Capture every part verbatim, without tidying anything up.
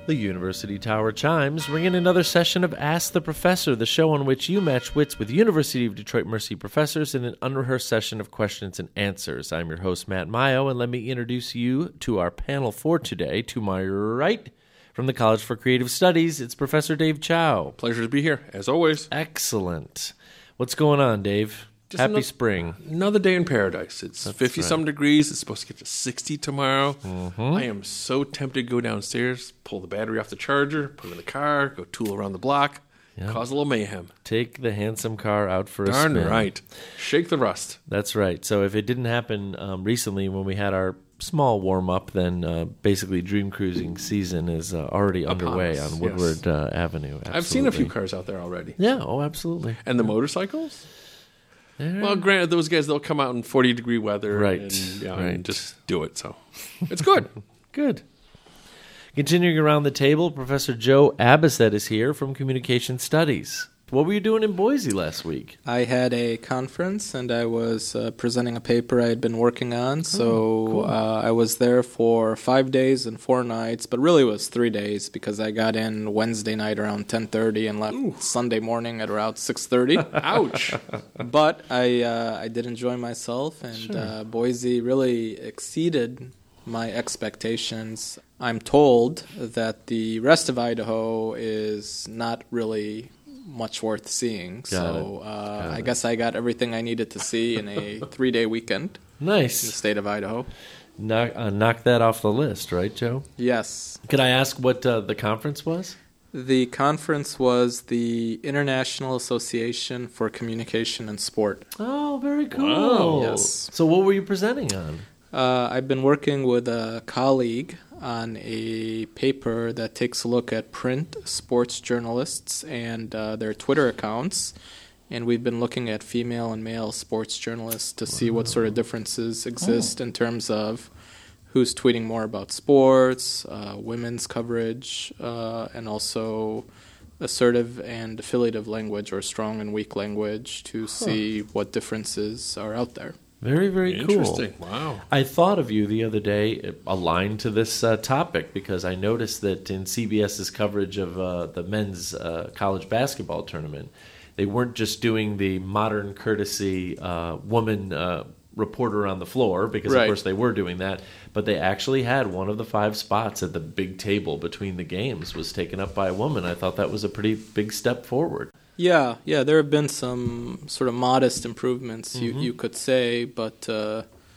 The University Tower chimes ring in another session of Ask the Professor, the show on which you match wits with University of Detroit Mercy professors in an unrehearsed session of questions and answers. I'm your host, Matt Mayo, and let me introduce you to our panel for today. To my right, from the College for Creative Studies, it's Professor Dave Chow. Pleasure to be here, as always. Excellent. What's going on, Dave? Just Happy another, spring. Another day in paradise. It's fifty-some right. degrees. It's supposed to get to sixty tomorrow. Mm-hmm. I am so tempted to go downstairs, pull the battery off the charger, put it in the car, go tool around the block, Yep. cause a little mayhem. Take the handsome car out for a Darn spin. right. Shake the rust. That's right. So if it didn't happen um, recently when we had our small warm-up, then uh, basically dream cruising season is uh, already Upon underway us, on yes. Woodward uh, Avenue. Absolutely. I've seen a few cars out there already. Yeah, oh, absolutely. And the motorcycles? Yeah. Well, granted, those guys, they'll come out in forty-degree weather Right, and, yeah, right. and just do it. So it's good. Good. Continuing around the table, Professor Joe Abbaset is here from Communication Studies. What were you doing in Boise last week? I had a conference and I was uh, presenting a paper I had been working on. So Oh, cool. uh, I was there for five days and four nights, but really it was three days because I got in Wednesday night around ten thirty and left Ooh. Sunday morning at around six thirty. Ouch. But I uh, I did enjoy myself, and Sure. uh, Boise really exceeded my expectations. I'm told that the rest of Idaho is not really much worth seeing. Got so it. uh, Got I it. guess I got everything I needed to see in a three-day weekend in the Nice. state of Idaho. Knock, uh, knock that off the list, right, Joe? Yes. Could I ask what uh, the conference was? The conference was the International Association for Communication and Sport. Oh, very cool. Wow. Yes. So what were you presenting on? Uh, I've been working with a colleague on a paper that takes a look at print sports journalists and uh, their Twitter accounts. And we've been looking at female and male sports journalists to see what sort of differences exist in terms of who's tweeting more about sports, uh, women's coverage, uh, and also assertive and affiliative language or strong and weak language to see what differences are out there. Very, very cool. Interesting. Wow. I thought of you the other day aligned to this uh, topic because I noticed that in CBS's coverage of uh, the men's uh, college basketball tournament, they weren't just doing the modern courtesy uh, woman uh, reporter on the floor, because Right. of course they were doing that, but they actually had one of the five spots at the big table between the games was taken up by a woman. I thought that was a pretty big step forward. Yeah, yeah, there have been some sort of modest improvements, you, Mhm. you could say, but uh,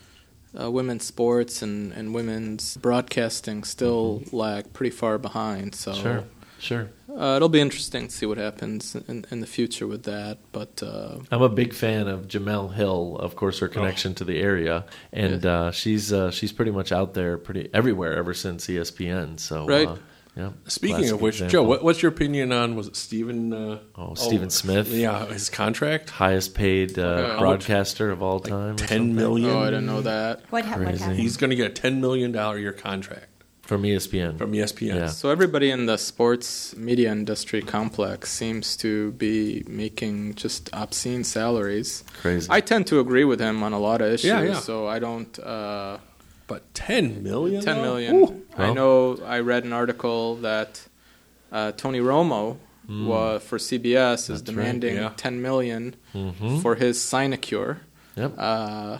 uh, women's sports and, and women's broadcasting still lag pretty far behind. So Sure, sure. uh, it'll be interesting to see what happens in, in the future with that. But uh, I'm a big fan of Jamel Hill, of course, her connection to the area, and uh, she's uh, she's pretty much out there, pretty everywhere ever since E S P N. So, Right. uh, yeah. Speaking Classic of which, example. Joe, what, what's your opinion on, was it Stephen? Uh, Oh, Stephen Smith. Yeah, his contract? highest paid uh, Okay. broadcaster of all time, or ten something? million. oh, I didn't know that. What, ha- what Crazy. happened? He's going to get a ten million dollars a year contract from E S P N. from E S P N. Yeah. So everybody in the sports media industry complex seems to be making just obscene salaries. Crazy. I tend to agree with him on a lot of issues, Yeah, yeah. so I don't... Uh, But ten million ten though? million. Ooh. I Well. know I read an article that uh, Tony Romo wa- for C B S is That's right, demanding yeah. ten million Mhm. for his sinecure. Yep. Uh,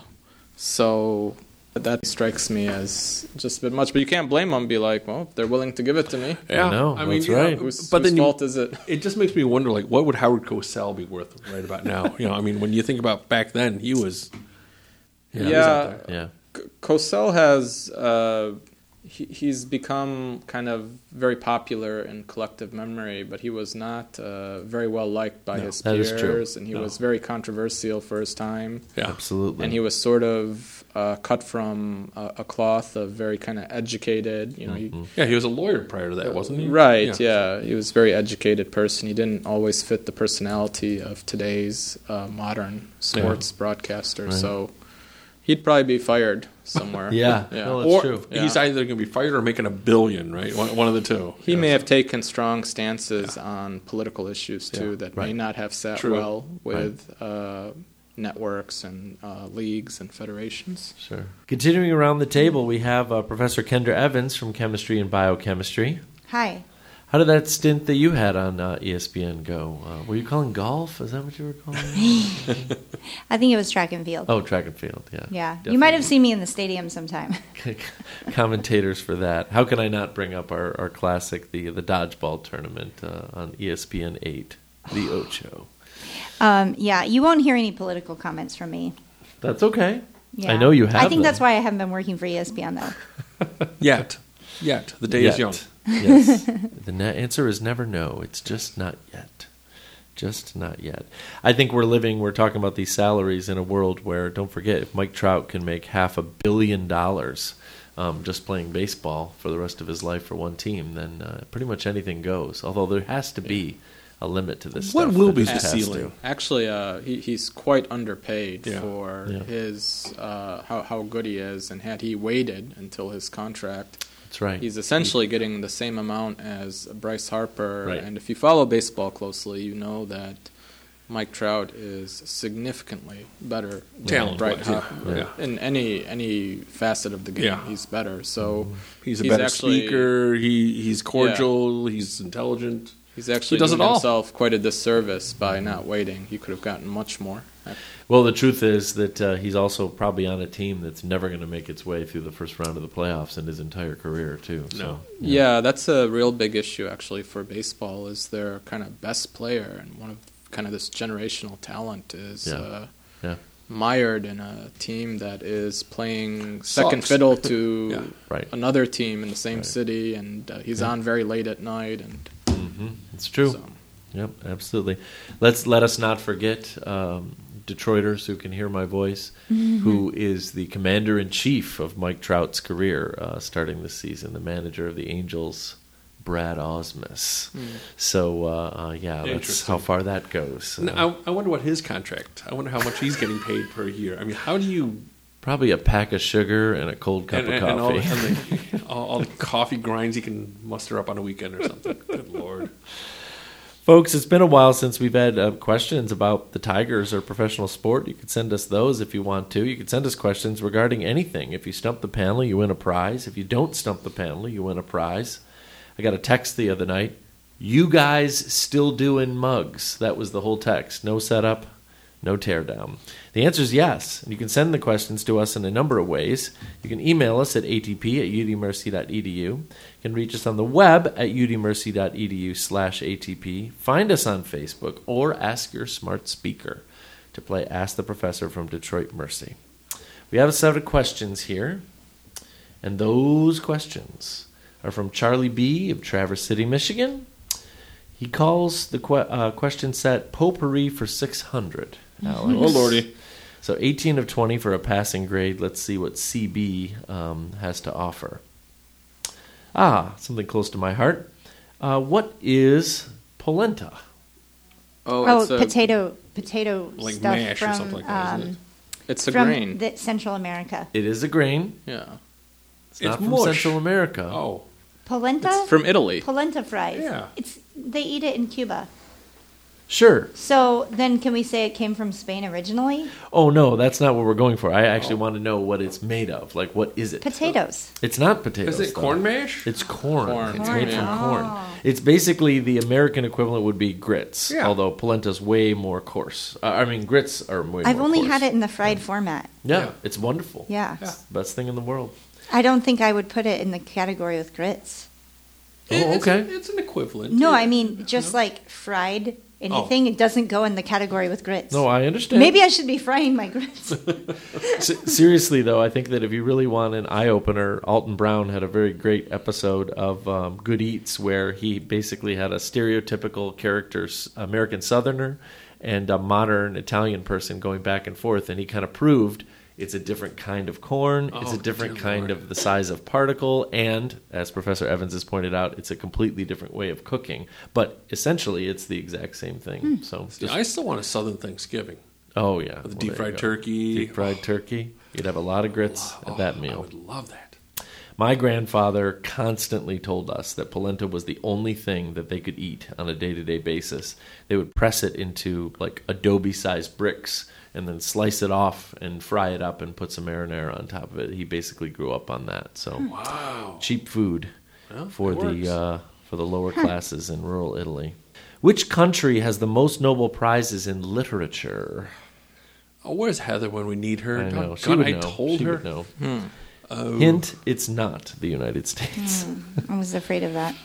so that strikes me as just a bit much. But you can't blame them and be like, well, if they're willing to give it to me. Yeah, I know, I mean, that's you know, right. Whose, but whose then you, fault is it? it just makes me wonder, like, what would Howard Cosell be worth right about now? You know, I mean, when you think about back then, he was. you know, he was out Yeah. there. yeah. C- Cosell has uh, he, he's become kind of very popular in collective memory, but he was not uh, very well liked by No, his that is peers, true. and he No. was very controversial for his time. Yeah. Absolutely. And he was sort of uh, cut from a, a cloth of very kind of educated, you know. Mm-hmm. he- Yeah, he was a lawyer prior to that, wasn't he? Right, yeah. He was a very educated person. He didn't always fit the personality of today's uh, modern sports broadcaster. Right. So he'd probably be fired somewhere. Yeah. yeah. No, that's Or true. he's Yeah. either going to be fired or making a billion, right? One, one of the two. He Yeah, may so- have taken strong stances on political issues too Yeah, that may right. not have sat True. well with uh, networks and uh, leagues and federations. Sure. Continuing around the table, we have uh, Professor Kendra Evans from Chemistry and Biochemistry. Hi. How did that stint that you had on uh, E S P N go? Uh, were you calling golf? Is that what you were calling? I think it was track and field. Oh, track and field, yeah. Yeah. Definitely. You might have seen me in the stadium sometime. Commentators for that. How can I not bring up our, our classic, the the dodgeball tournament uh, on E S P N eight, the Ocho? Um, yeah, you won't hear any political comments from me. That's okay. Yeah. I know you have I think them. that's why I haven't been working for E S P N, though. Yet. Yet. The day Yet. is young. Yes. The ne- answer is never no. It's just not yet. Just not yet. I think we're living, we're talking about these salaries in a world where, don't forget, if Mike Trout can make half a billion dollars um, just playing baseball for the rest of his life for one team, then uh, pretty much anything goes. Although there has to be a limit to this What stuff. will There be just the has ceiling? to. Actually, uh, he, he's quite underpaid Yeah. for Yeah. his uh, how how good he is, and had he waited until his contract, That's right. he's essentially getting the same amount as Bryce Harper. Right. And if you follow baseball closely, you know that Mike Trout is significantly better than Talent-wise, Bryce yeah. Harper. Yeah. In any any facet of the game, Yeah. he's better. So He's a He's better actually- speaker. He he's cordial. He's intelligent. he's actually He does doing it all. himself quite a disservice by not waiting. He could have gotten much more. Well, the truth is that uh, he's also probably on a team that's never going to make its way through the first round of the playoffs in his entire career, too. So, No. Yeah, that's a real big issue actually for baseball. Is their kind of best player and one of kind of this generational talent is Yeah. uh, Yeah. mired in a team that is playing second Sucks. fiddle to Yeah. Right. another team in the same Right. city, and uh, he's Yeah. on very late at night, and hmm It's true. so Yep, absolutely. Let's let us not forget um, Detroiters who can hear my voice, who is the commander in chief of Mike Trout's career uh, starting this season, the manager of the Angels, Brad Osmus. So uh, uh, yeah, that's Interesting. how far that goes. And Uh, I, I wonder what his contract. I wonder how much he's getting paid per year. I mean, how do you probably a pack of sugar and a cold cup and, of and, and all, coffee. and the, all, all the coffee grinds he can muster up on a weekend or something? Good lord! Folks, it's been a while since we've had uh, questions about the Tigers or professional sport. You could send us those if you want to. You could send us questions regarding anything. If you stump the panel, you win a prize. If you don't stump the panel, you win a prize. I got a text the other night. You guys still doing mugs? That was the whole text. No setup, no teardown. The answer is yes. And you can send the questions to us in a number of ways. You can email us at a t p at u d mercy dot e d u. You can reach us on the web at u d mercy dot e d u slash A T P. Find us on Facebook or ask your smart speaker to play Ask the Professor from Detroit Mercy. We have a set of questions here, and those questions are from Charlie B. of Traverse City, Michigan. He calls the que- uh, question set Potpourri for six hundred. Alex. Oh lordy! So eighteen of twenty for a passing grade. Let's see what C B um, has to offer. Ah, something close to my heart. Uh, what is polenta? oh, Oh, it's a, potato potato Like stuff mash or from something like that, isn't um, it's a from grain. the Central America. It is a grain. Yeah, It's, not It's from mush. Central America. Oh, Polenta. it's from Italy. polenta fries. Yeah. It's they eat it in Cuba. Sure. So then, can we say it came from Spain originally? Oh, no, that's not what we're going for. I actually want to know what it's made of. Like, what is it? Potatoes. It's not potatoes. is it though. corn mash? It's corn. Corn. It's Corn, made from yeah. corn. Oh. It's basically the American equivalent would be grits, Yeah. although polenta's way more coarse. Uh, I mean, grits are way I've more only coarse. had it in the fried format. Yeah, Yeah. it's wonderful. Yeah. Yeah. Best thing in the world. I don't think I would put it in the category with grits. Oh, It's okay. a- It's, an equivalent. No, Yeah. I mean just like fried anything. It doesn't go in the category with grits. No, I understand. Maybe I should be frying my grits. S- seriously, though, I think that if you really want an eye-opener, Alton Brown had a very great episode of um, Good Eats where he basically had a stereotypical character, s- American Southerner, and a modern Italian person going back and forth, and he kind of proved it's a different kind of corn, it's Oh, a different dear kind Lord. of the size of particle, and, as Professor Evans has pointed out, it's a completely different way of cooking. But essentially, it's the exact same thing. So, Yeah, just- I still want a Southern Thanksgiving oh, yeah. with the Well, deep there fried you go. turkey. Deep fried turkey. You'd have a lot of grits Oh, at that I meal. would love that. My grandfather constantly told us that polenta was the only thing that they could eat on a day-to-day basis. They would press it into like adobe-sized bricks and then slice it off and fry it up and put some marinara on top of it. He basically grew up on that. So Wow. cheap food Well, for it the works. uh, for the lower classes in rural Italy. Which country has the most Nobel Prizes in literature? Oh, where's Heather when we need her? I know. God, She would I know. told She her. would know. Hmm. Oh. Hint, it's not the United States. I was afraid of that.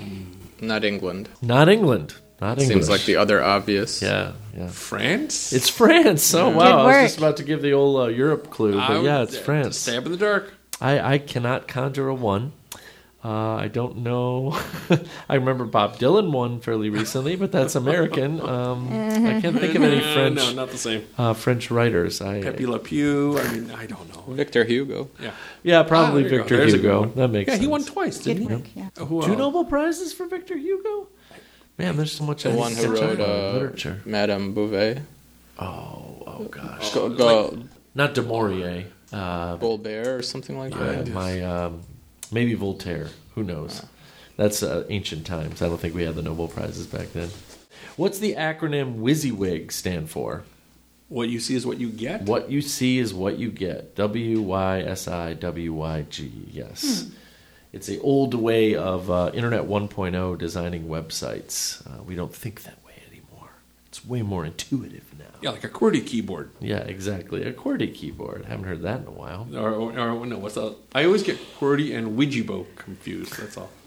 Not England. Not England. Not English. Seems like the other obvious. Yeah, yeah. France? It's France. Oh, Good wow. I was work. just about to give the old uh, Europe clue, but I yeah, would- it's uh, France. Stab in the dark. I, I cannot conjure a one. Uh, I don't know. I remember Bob Dylan won fairly recently, but that's American. Um, I can't think of any Uh, French No, not the same. uh, French writers. I Pepe Le Pew. I mean, I don't know. Victor Hugo. Yeah. yeah, probably Ah, there you go. Victor There's a good Hugo. one. That makes Yeah, sense. he won twice, didn't Good he? work, yeah. Uh, Who Two else? Nobel Prizes for Victor Hugo. Man, there's so much. The I one need who to check wrote on uh, literature. Madame Bouvet. Oh, oh gosh, Go, go, not Du Maurier. Uh, Colbert or something like my, that. my um, maybe Voltaire. Who knows? That's uh, ancient times. I don't think we had the Nobel Prizes back then. What's the acronym WYSIWYG stand for? What you see is what you get. What you see is what you get. W Y S I W Y G. Yes. Hmm. It's the old way of uh, Internet one point oh designing websites. Uh, we don't think that way anymore. It's way more intuitive now. Yeah, like a QWERTY keyboard. Yeah, exactly. A QWERTY keyboard. Haven't heard that in a while. Or, or, or no, what's that? I always get QWERTY and Ouijibo confused. That's all.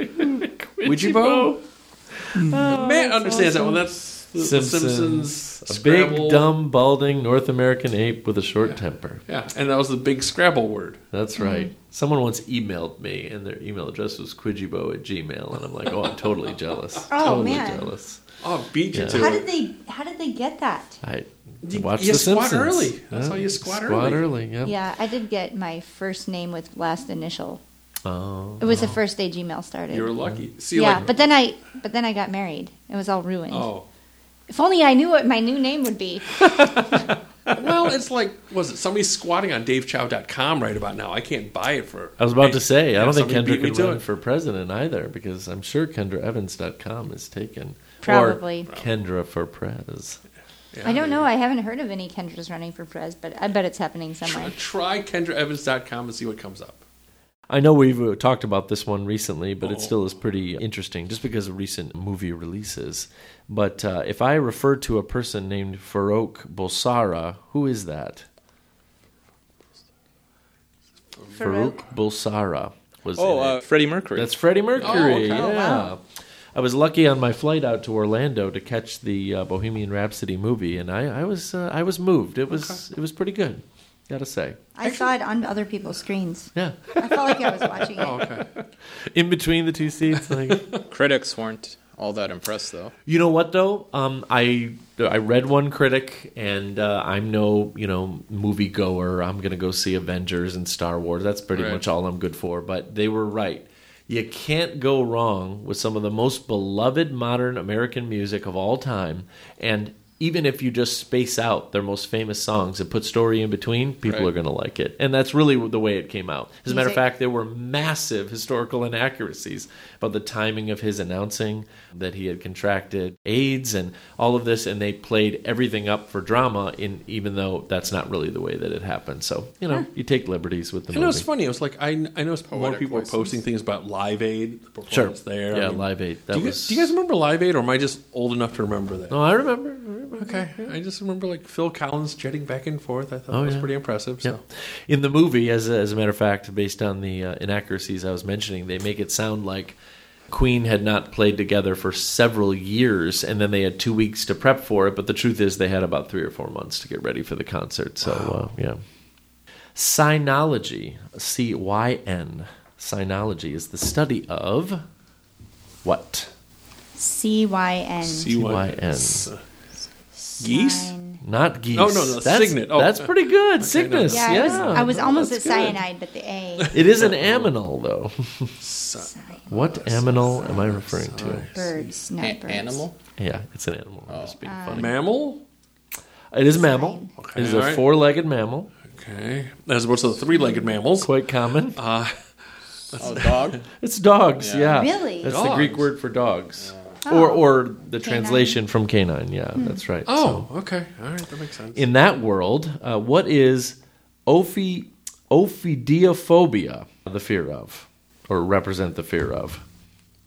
Ouijibo? Matt understands that one. That's the Simpsons. the Simpsons. A Scrabble. big, dumb, balding North American ape with a short temper. Yeah, and that was the big Scrabble word. That's right. Someone once emailed me, and their email address was quijibo at gmail, and I'm like, oh, I'm totally jealous. Oh, totally man. jealous. Oh, beat you Yeah. to How it. did they? How did they get that? I You- watched you The squat Simpsons. early. That's how you squat Squat early. early, yep. Yeah, I did get my first name with last initial. Oh. It was the first day Gmail started. You were lucky. See, yeah, like, but then I but then I got married. It was all ruined. oh, If only I knew what my new name would be. well, it's like, was it somebody squatting on dave chow dot com right about now? I can't buy it for. I was about Hey, to say, I yeah, don't think somebody Kendra beat me can to run it. for president either, because I'm sure Kendra Evans dot com is taken. Probably. Or Kendra for Prez. Yeah, I don't know. maybe. I haven't heard of any Kendras running for prez, but I bet it's happening somewhere. Try kendra evans dot com and see what comes up. I know we've uh, talked about this one recently, but it Oh. still is pretty interesting just because of recent movie releases. But uh, if I refer to a person named Farouk Bulsara, who is that? Farouk Bulsara was Oh, in it. uh, Freddie Mercury. That's Freddie Mercury. Oh, okay. Yeah. Oh, wow. I was lucky on my flight out to Orlando to catch the uh, Bohemian Rhapsody movie, and I, I was uh, I was moved. It was it was pretty good, gotta say. I saw it on other people's screens. Yeah, I felt like I was watching it. Oh, okay. in between the two seats, like. Critics weren't all that impressed, though. You know what though? Um, I I read one critic, and uh, I'm no you know movie goer. I'm gonna go see Avengers and Star Wars. That's pretty Right. much all I'm good for. But they were right. You can't go wrong with some of the most beloved modern American music of all time, and even if you just space out their most famous songs and put story in between, people Right. are going to like it. And that's really the way it came out. As a matter of Music. fact, there were massive historical inaccuracies about the timing of his announcing that he had contracted AIDS and all of this, and they played everything up for drama, in even though that's not really the way that it happened. So, you know, you take liberties with the You know, it's movie. funny. It was like I, I noticed more Poetic people were license. posting things about Live Aid. The Sure. performance there. Yeah, I mean, Live Aid. That do, you, was... do you guys remember Live Aid, or am I just old enough to remember that? No, I remember. I remember. Okay, I just remember like Phil Collins jetting back and forth. I thought Oh, that was yeah. pretty impressive. So. Yeah. In the movie, as a, as a matter of fact, based on the uh, inaccuracies I was mentioning, they make it sound like Queen had not played together for several years, and then they had two weeks to prep for it. But the truth is, they had about three or four months to get ready for the concert. So, uh, yeah. Cynology, C Y N. Cynology is the study of what? C Y N. C Y N. Geese? Sign. Not geese. Oh, no, no, that's, cygnet. Oh. that's pretty good. Cygnus. Yeah, Yeah, I was, I was No, almost at that's good. cyanide, but the A. It is an aminal, though. Sign. What aminal am I referring to? Birds, not A- birds. animal? Yeah, it's an animal. I'm just being funny. Mammal? It is a mammal. Okay, It is all a right. four-legged mammal. Okay. As opposed to the three-legged mammals. Quite common. Uh, Oh, dog? It's dogs. Yeah, Yeah. Really? That's the Dogs. Greek word for dogs, Oh. or or the Canine. translation from canine. Yeah, that's right. oh, okay. All right, that makes sense. So, in that world, uh, what is ophi ophidiophobia? The fear of, or represent the fear of?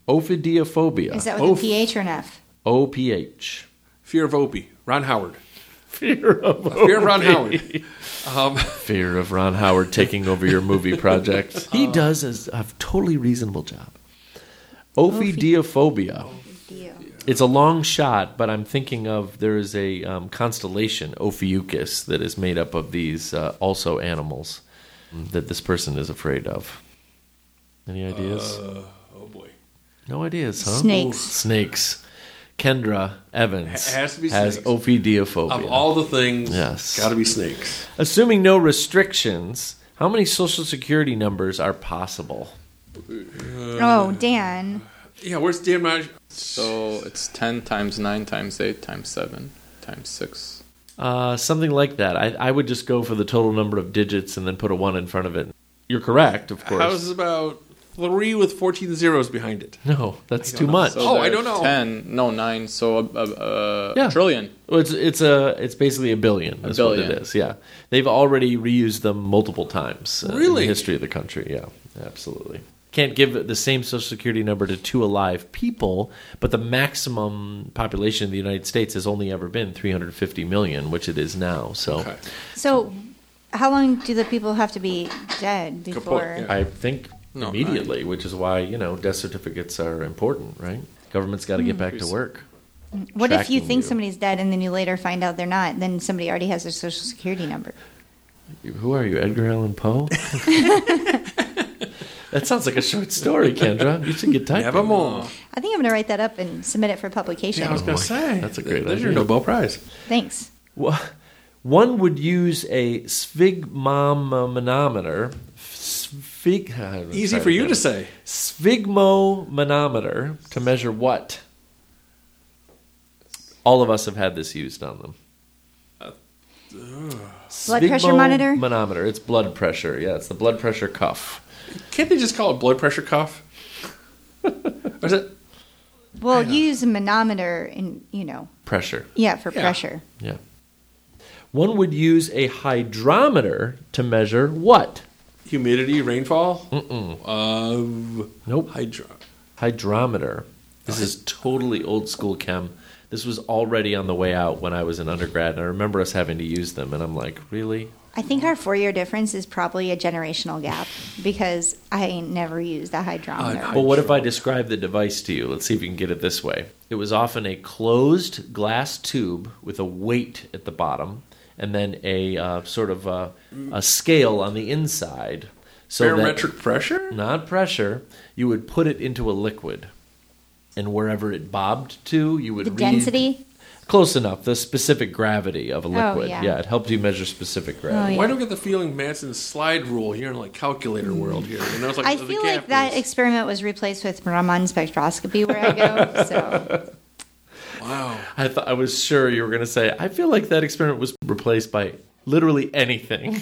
Ophidiophobia. Is that with Oph- a P H or an F? O P H. Fear of Opie. Ron Howard. Fear of Fear of Ron Howard. Um, Fear of Ron Howard taking over your movie project. He does a, a totally reasonable job. Ophidiophobia. Dio. It's a long shot, but I'm thinking of there is a um, constellation, Ophiuchus, that is made up of these uh, also animals that this person is afraid of. Any ideas? uh, oh boy. No ideas, huh? Snakes. Snakes. Kendra Evans Ha- has to be has snakes. Ophidiophobia. Of all the things, Yes. got to be snakes. Assuming no restrictions, how many social security numbers are possible? Oh, Dan. Yeah, where's Dan Maj? So it's ten times nine times eight times seven times six. Uh, something like that. I, I would just go for the total number of digits and then put a one in front of it. You're correct, of course. How's about three with fourteen zeros behind it? No, that's I too don't know. much. So- Oh, I there's don't know. Ten, no nine, so a, a, a Yeah. trillion. Well, it's it's a it's basically a billion. A Is what billion. it is. Yeah, they've already reused them multiple times. Uh, Really? in the history of the country. Yeah, absolutely. Can't give the same social security number to two alive people, but the maximum population of the United States has only ever been three hundred fifty million, which it is now. So Okay. So, how long do the people have to be dead point, before? yeah. I think No, immediately, which is why you know death certificates are important, right? Government's got to get back to work. What if you tracking think you. somebody's dead and then you later find out they're not? Then somebody already has their social security number. Who are you, Edgar Allan Poe? That sounds like a short story, Kendra. You should get typing. Nevermore. I think I'm going to write that up and submit it for publication. Yeah, I was going to say. That's a great There's your idea. Nobel Prize. Thanks. Well, one would use a sphygmomanometer. Sphig, I'm Easy sorry, for you no. to say. Sphygmomanometer to measure what? All of us have had this used on them. Blood pressure monitor? Manometer. It's blood pressure. Yeah, it's the blood pressure cuff. Can't they just call it blood pressure cuff? Or is it? Well, you use a manometer in, you know, Pressure. yeah, for Yeah. pressure. Yeah. One would use a hydrometer to measure what? Humidity, rainfall? Mm-mm. Uh, Nope. hydro. Hydrometer. This is totally old school chem. This was already on the way out when I was in undergrad, and I remember us having to use them, and I'm like, really? I think our four-year difference is probably a generational gap because I never used a hydrometer. Uh, Well, what if I describe the device to you? Let's see if you can get it this way. It was often a closed glass tube with a weight at the bottom, and then a uh, sort of a, a scale on the inside. So Barometric pressure? that, not pressure, you would put it into a liquid. And wherever it bobbed to, you would the read- density? Close enough. The specific gravity of a liquid. yeah. it helped you measure specific gravity. Oh, Why yeah. do I get the feeling Manson's slide rule here in like calculator world here? You know, it's like I the feel gap like that is- experiment was replaced with Raman spectroscopy where I go. So Wow. I thought I was sure you were going to say, I feel like that experiment was replaced by literally anything.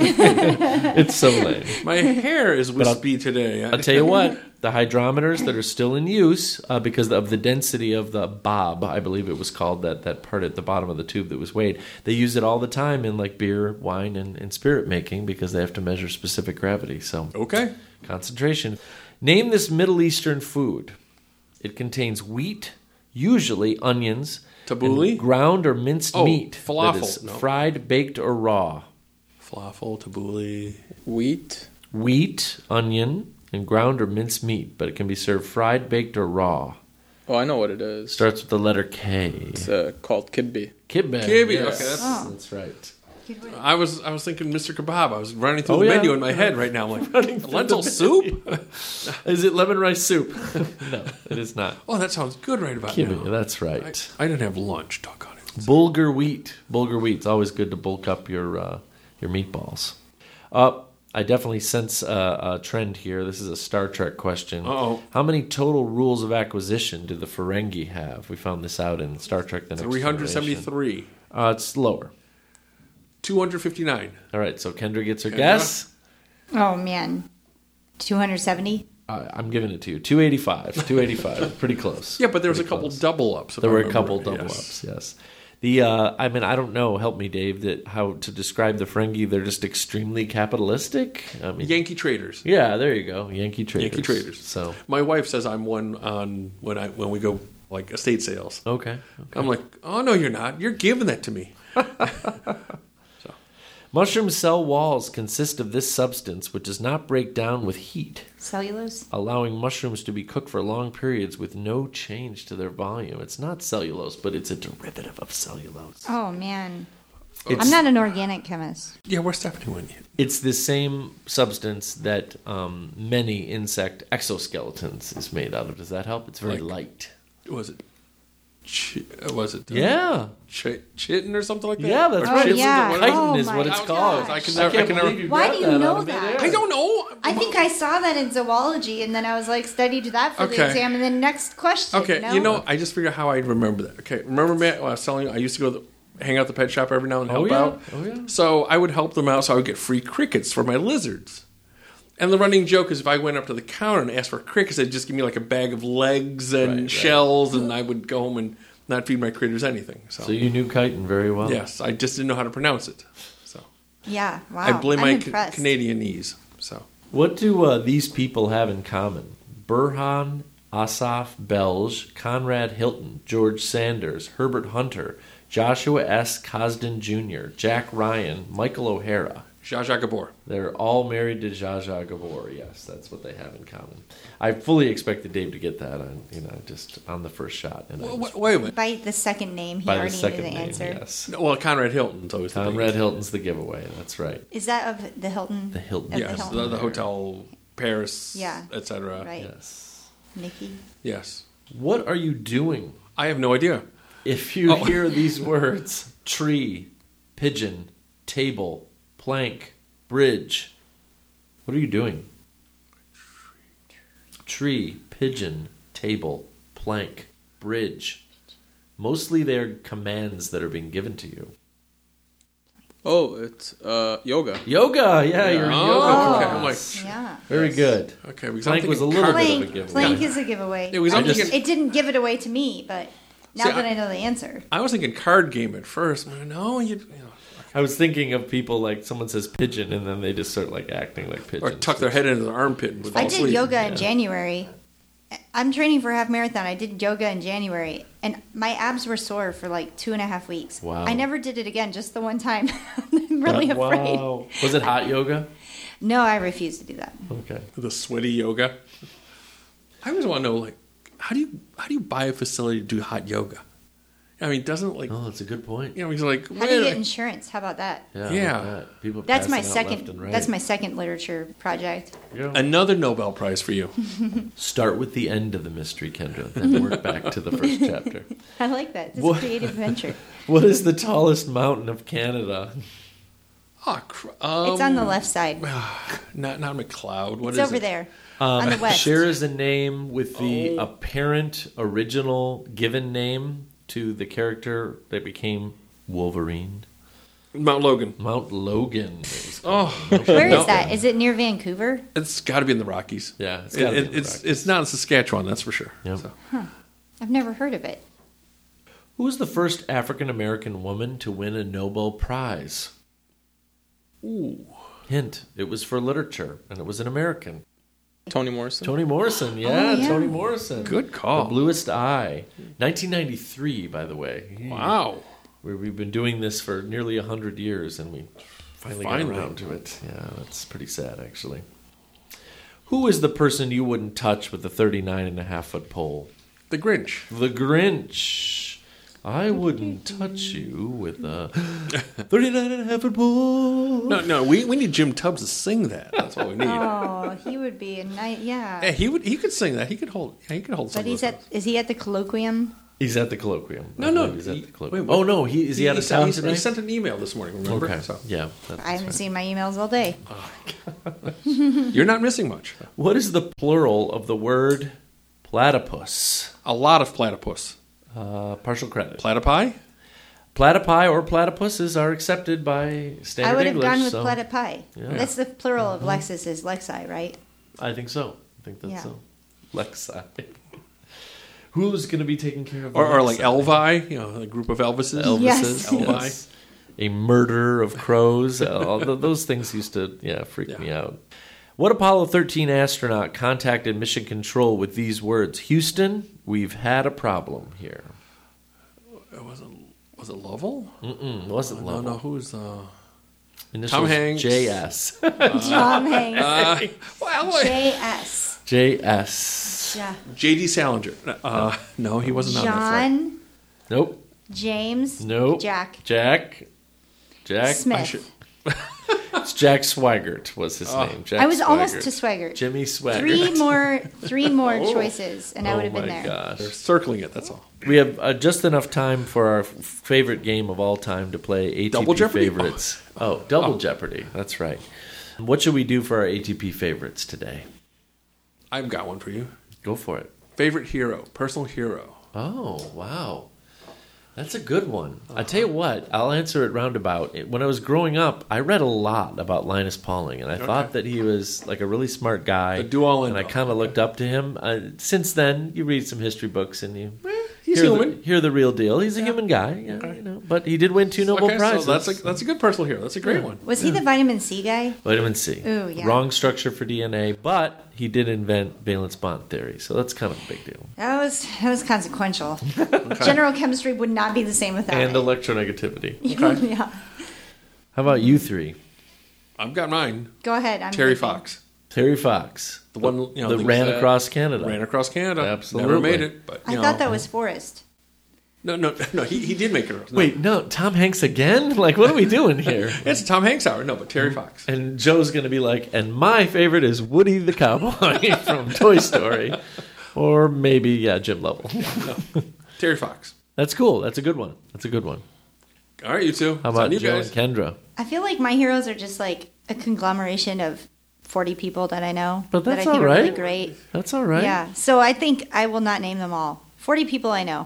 It's so lame. My hair is I'll- wispy today. I'll tell you what, the hydrometers that are still in use uh, because of the density of the bob, I believe it was called, that, that part at the bottom of the tube that was weighed, they use it all the time in like beer, wine, and, and spirit making because they have to measure specific gravity. So Okay. concentration. Name this Middle Eastern food. It contains wheat, usually onions, Tabbouleh? and ground or minced Oh, meat falafel. that is No. fried, baked, or raw. Falafel, tabbouleh. Wheat. Wheat, onion, and ground or minced meat, but it can be served fried, baked, or raw. Oh, I know what it is. Starts with the letter K. It's uh, called kibbe. Kibbeh. Kibbeh, yes. okay, that's- Oh. That's right. I was I was thinking Mister Kebab. I was running through Oh, the yeah. menu in my head right now. I'm like, Running through lentil the soup? Is it lemon rice soup? No, it is not. Oh, that sounds good right about Kibbeh, now. that's I, right. I didn't have lunch. Doggone it. Bulgur wheat. Bulgur wheat. It's always good to bulk up your uh, your meatballs. Uh, I definitely sense a, a trend here. This is a Star Trek question. Uh-oh. How many total rules of acquisition do the Ferengi have? We found this out in Star Trek: The Next three hundred Generation. seventy-three. Uh, it's lower. two hundred fifty-nine. All right, so Kendra gets her Kendra? guess. oh man, two hundred seventy. Uh, I'm giving it to you. two eighty-five. two eighty-five. Pretty close. Yeah, but there was a Pretty couple close. double ups. if There I were a remember couple right. double Yes. ups, yes. The uh, I mean, I don't know. Help me, Dave. That how to describe the Ferengi? They're just extremely capitalistic. I mean, Yankee traders. yeah, there you go. Yankee traders. Yankee traders. So My wife says I'm one on when I when we go like estate sales. okay. okay. I'm like, oh no, you're not. You're giving that to me. Mushroom cell walls consist of this substance, which does not break down with heat, Cellulose? allowing mushrooms to be cooked for long periods with no change to their volume. It's not cellulose, but it's a derivative of cellulose. Oh, man. It's, I'm not an organic chemist. Yeah, where's Stephanie when you? It's the same substance that um, many insect exoskeletons is made out of. Does that help? It's very Like- light. Was it? Ch- was it? uh, Yeah. Ch- chitin or something like that? Yeah, that's Or right. Oh, chitlins or yeah. whatever? Chitin Oh is my what it's gosh. called. I can I never. I can't can never. believe you Why got do you that know out of that? midair. I don't know. I think I saw that in zoology, and then I was like, studied that for the Okay. exam, and then next question. Okay, no? you know, I just figured out how I remember that. Okay, remember Matt? When I was telling you, I used to go to the, hang out at the pet shop every now and Oh, help yeah. out. Oh, yeah. So I would help them out, so I would get free crickets for my lizards. And the running joke is, if I went up to the counter and asked for crickets, they'd just give me like a bag of legs and Right, right. shells, and I would go home and not feed my critters anything. So, So you knew chitin very well. yes, I just didn't know how to pronounce it. So Yeah, wow. I blame I'm my ca- impressed. Canadianese. So What do uh, these people have in common? Burhan Asaf Belge, Conrad Hilton, George Sanders, Herbert Hunter, Joshua S. Cosden Junior, Jack Ryan, Michael O'Hara. Zsa Zsa Gabor. They're all married to Zsa Zsa Gabor. Yes, that's what they have in common. I fully expected Dave to get that on, you know, just on the first shot. And I Wait, was- wait a minute. By the second name, he by the already second knew the name, answer. yes. No, well, Conrad Hilton's always the big- Conrad Hilton's the giveaway. That's right. Is that of the Hilton? The Hilton. Of Yes, the the, Hilton. the hotel, Paris, Yeah. et cetera. Right. Yes. Nikki. Yes. What are you doing I have no idea. if you Oh. hear these words? Tree, pigeon, table, plank, bridge. What are you doing? Tree, pigeon, table, plank, bridge. Mostly they're commands that are being given to you. Oh, it's uh, yoga. Yoga, yeah, you're in Oh, yoga okay. class. I'm like, Yeah. Very good. okay, because I'm Plank was a thinking little car- bit of a Plank, giveaway. plank is a giveaway. It was- I I'm just- thinking, It didn't give it away to me, but now See, that I- I know the answer. I was thinking card game at first. I'm like, no, you, you know, I was thinking of people like someone says pigeon and then they just start like acting like pigeons. or tuck their head into their armpit and fall I did asleep. yoga in Yeah. January. I'm training for a half marathon. I did yoga in January, and my abs were sore for like two and a half weeks. Wow. I never did it again, just the one time. I'm really afraid. Wow. Was it hot yoga? No, I refuse to do that. Okay. The sweaty yoga. I always want to know, like, how do you how do you buy a facility to do hot yoga? I mean, doesn't like Oh, that's a good point. you know he's like, How do you wait, get insurance? How about that? Yeah. Yeah. look at that. People That's my passing out left and second. right. That's my second literature project. Yeah. another Nobel Prize for you. Start with the end of the mystery, Kendra, then work back to the first chapter. I like that. It's What- a creative venture. What is the tallest mountain of Canada? Oh, cr- um, It's on the left side. Not not McLeod. What It's is over it? there Um, on the west. Shares a name with the Oh. apparent original given name to the character that became Wolverine. Mount Logan. Mount Logan. it was Oh, Where is no. that? Is it near Vancouver? It's got to be in the Rockies. Yeah, it's It- gotta be it- in the it's Rockies. it's not in Saskatchewan, that's for sure. Yep. So. I've never heard of it. Who was the first African American woman to win a Nobel Prize? Ooh, Hint: it was for literature, and it was an American. Toni Morrison. Toni Morrison, yeah, Oh, yeah. Toni Morrison. good call. The Bluest Eye. nineteen ninety-three, by the way. Wow. We- We've been doing this for nearly one hundred years, and we finally, Finally. got around to it. Yeah, that's pretty sad, actually. Who is the person you wouldn't touch with the thirty-nine and a half foot pole? The Grinch. The Grinch. I wouldn't touch you with a thirty-nine and a half foot pole. No, no, we, we need Jim Tubbs to sing that. That's what we need. Oh, he would be a nice. Yeah. Yeah, he would. He could sing that. He could hold. Yeah, he could hold. some But of he's those at. notes. Is he at the colloquium? He's at the colloquium. No, I no, believe He's at he- the colloquium. wait, wait. oh, no. He, is he, out of sent- town he, today? he sent an email this morning. Remember? Okay. So Yeah. That's I haven't fine. seen my emails all day. you're not missing much. What is the plural of the word platypus? A lot of platypus. Uh, partial credit. Platypi. Platypi or platypuses are accepted by standard I would have English. gone with so platypi. Yeah. That's the plural of Lexus is Lexi, right? I think so. I think that's Yeah. so. Lexi. Who's going to be taking care of the Or, or next like Elvi, you know, a group of Elvises. Elvises? Yes. Elvi. Yes. A murder of crows. All the, those things used to yeah freak Yeah. me out. What Apollo thirteen astronaut contacted Mission Control with these words? Houston, we've had a problem here. It was it, was it Lovell? Mm-mm, it wasn't No, Lovell. no, who's... Uh, Initials Tom Hanks. J S. Tom Hanks. uh, well, J S. J S. Ja- J D Salinger. Uh, no, he wasn't on that flight. John, Nope. James, Nope. Jack, Jack. Jack. Smith. should- It's Jack Swigert was his name. Jack I was almost Swigert. to Swigert. Jimmy Swigert. Three more, three more Oh. choices, and I Oh would have been my there. gosh. They're circling it, that's all. We have uh, just enough time for our f- favorite game of all time to play A T P Double Jeopardy? favorites. Oh, Double Oh. Jeopardy. That's right. What should we do for our A T P favorites today? I've got one for you. Go for it. Favorite hero, personal hero. Oh, wow. That's a good one. I tell you what, I'll answer it roundabout. It- When I was growing up, I read a lot about Linus Pauling, and I thought that he was like a really smart guy. The do-all and I end-all. kind of looked up to him. Uh, since then, you read some history books and you He's hear human. The, hear the real deal. He's a human guy, yeah, you know. But he did win two Nobel Okay, Prizes. so that's a, that's a good personal hero. That's a great one. Was he the vitamin C guy? Vitamin C. Ooh, yeah. Wrong structure for D N A, but he did invent valence bond theory, so that's kind of a big deal. That was that was consequential. General chemistry would not be the same without And it. electronegativity. yeah. How about you three? I've got mine. Go ahead. I'm Terry thinking. Fox. Terry Fox. The one you know, that the- ran uh, across Canada. Ran across Canada. Absolutely. Never made it. But I you thought know. that was Forrest. No, no, no. He, he did make it. No. Wait, no, Tom Hanks again? Like, what are we doing here? It's a Tom Hanks hour. No, but Terry Fox. And Joe's going to be like, and my favorite is Woody the Cowboy from Toy Story. Or maybe, yeah, Jim Lovell. Terry Fox. That's cool. That's a good one. That's a good one. All right, you two. How It's on about you Joe guys? and Kendra? I feel like my heroes are just like a conglomeration of forty people that I know. But that's that I think all are really right. great. That's all right. Yeah. So I think I will not name them all. forty people I know.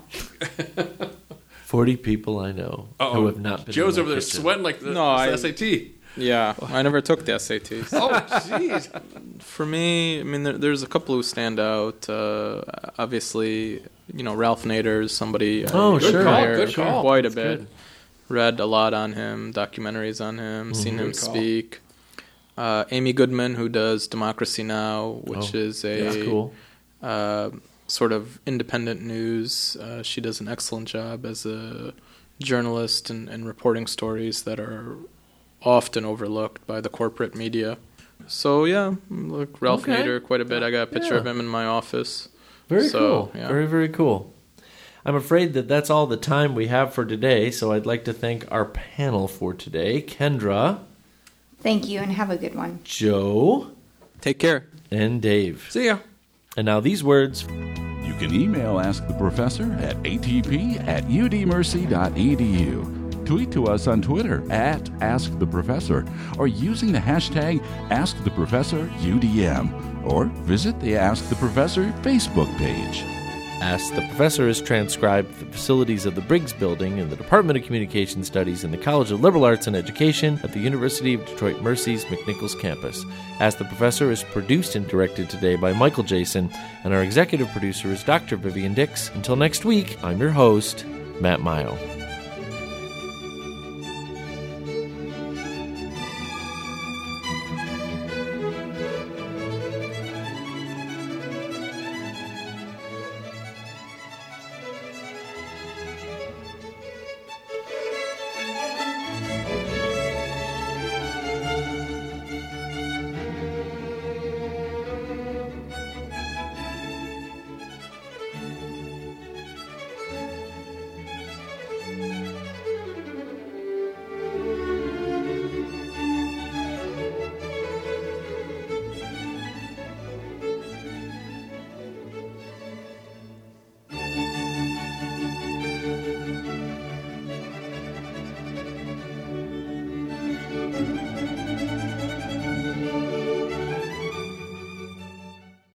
forty people I know Uh-oh. who have not been Joe's in over my there kitchen. sweating like the, No, the I- S A T. Yeah, I never took the S A Ts. Oh, jeez. For me, I mean, there, there's a couple who stand out. Uh, obviously, you know, Ralph Nader is somebody Oh, I sure. Good call, admire good call. quite a That's bit. good. Read a lot on him, documentaries on him, seen him Good call. speak. Uh, Amy Goodman, who does Democracy Now!, which Oh, is a That's cool. uh, sort of independent news. Uh, she does an excellent job as a journalist and, and reporting stories that are often overlooked by the corporate media. So yeah, look, Ralph Okay. Nader quite a bit. I got a picture Yeah. of him in my office. Very So, cool. yeah. Very, very cool. I'm afraid that that's all the time we have for today, so I'd like to thank our panel for today. Kendra, Thank you and have a good one. Joe, Take care. and Dave. See ya. And now these words. You can email Ask the Professor at atp at u d mercy dot e d u. Tweet to us on Twitter at Ask the Professor or using the hashtag Ask the Professor U D M or visit the Ask the Professor Facebook page. Ask the Professor is transcribed at the facilities of the Briggs Building in the Department of Communication Studies in the College of Liberal Arts and Education at the University of Detroit Mercy's McNichols campus. Ask the Professor is produced and directed today by Michael Jason, and our executive producer is Doctor Vivian Dix. Until next week, I'm your host, Matt Mayo.